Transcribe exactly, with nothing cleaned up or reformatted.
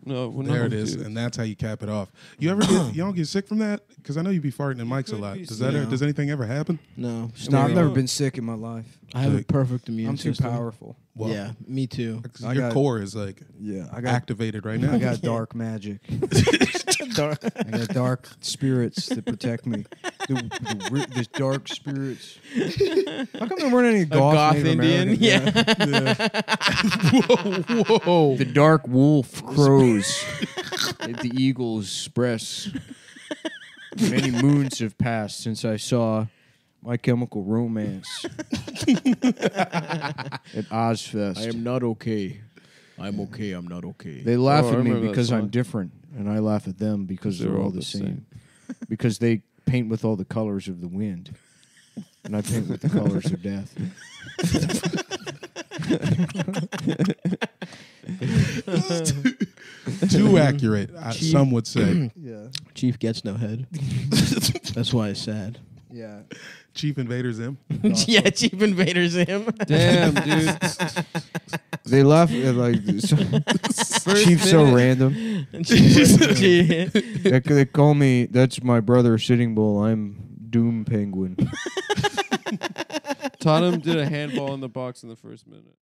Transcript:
No, well, There no, it is, dude. and that's how you cap it off. You ever get you don't get sick from that? Because I know you be farting in mics a could lot. be Does that sick. does anything ever happen? No. No, I've Yeah. never been sick in my life. I have a Like, perfect immune I'm too system. powerful. Well, Yeah, me too. 'cause I your got- core is like Yeah, I got activated right now. I got dark magic. I got dark spirits that protect me. The, the, ri- the dark spirits. How come there weren't any A goth, goth Native Indian? American? Yeah. whoa, whoa. The dark wolf crows. The eagles express. Many moons have passed since I saw My Chemical Romance at Ozfest. I am not okay. I'm okay. I'm not okay. They laugh Oh, I at me remember that because I'm song. different, and I laugh at them because they're, all the same. Because they paint with all the colors of the wind, and I paint with the colors of death. Too accurate, I, Chief- some would say. Yeah, Chief gets no head. That's why it's sad. yeah. Chief Invader Zim. yeah, Chief Invader's him. Damn, dude. They laugh at like Chief's so minute. random. Chief- They, they call me. That's my brother, Sitting Bull. I'm Doom Penguin. Tottenham did a handball in the box in the first minute.